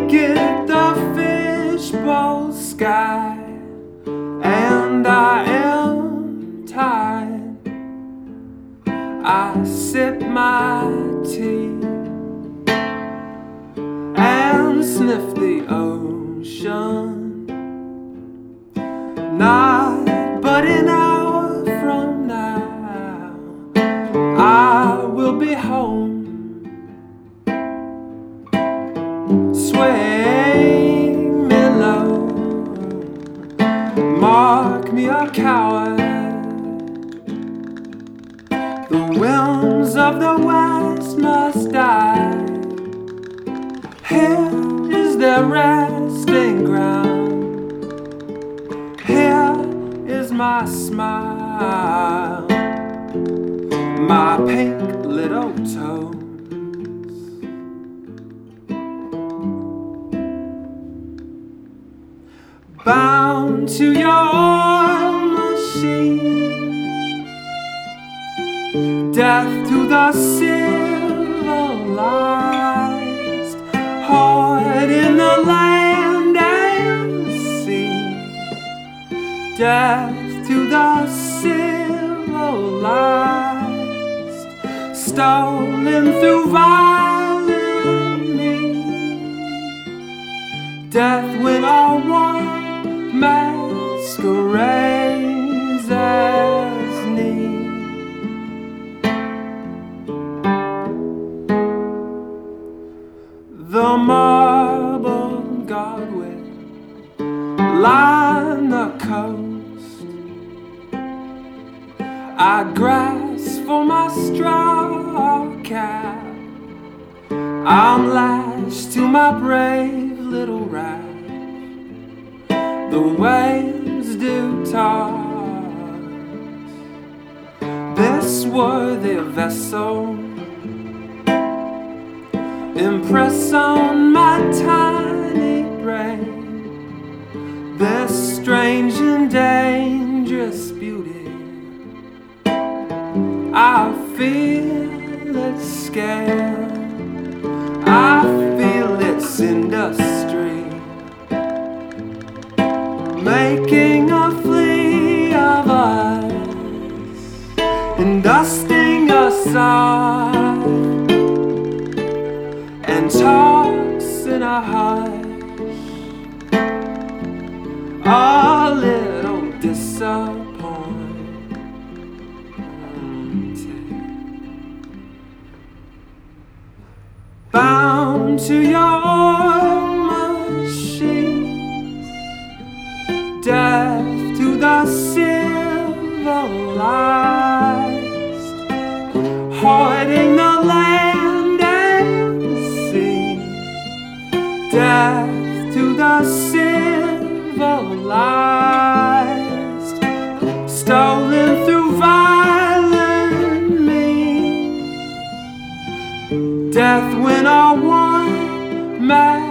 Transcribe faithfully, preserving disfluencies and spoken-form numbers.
make it the fishbowl sky, and I am tired. I sip my tea and sniff the ocean. Not but an hour from now, I will be home. Swing me low, mark me a coward. The whims of the West must die. Here is their resting ground. Here is my smile, my pink little toes. Bound to your oil machine, death to the civilized, hard in the land and sea. Death to the civilized, stolen through violent means. Death when all one masquerades as need. The marble guardway line the coast. I grasp for my straw cap. I'm lashed to my brave little raft. The waves do toss this worthy vessel, impress on my tiny brain this strange and dangerous beauty. I feel its scale, I feel its industry, making a flea of us and dusting us off, and talks in a hush, a little disappointed. Bound to your machines, death to the civilized, hoarding the land and sea. Death to the civilized, stolen through violent means. Death when all one man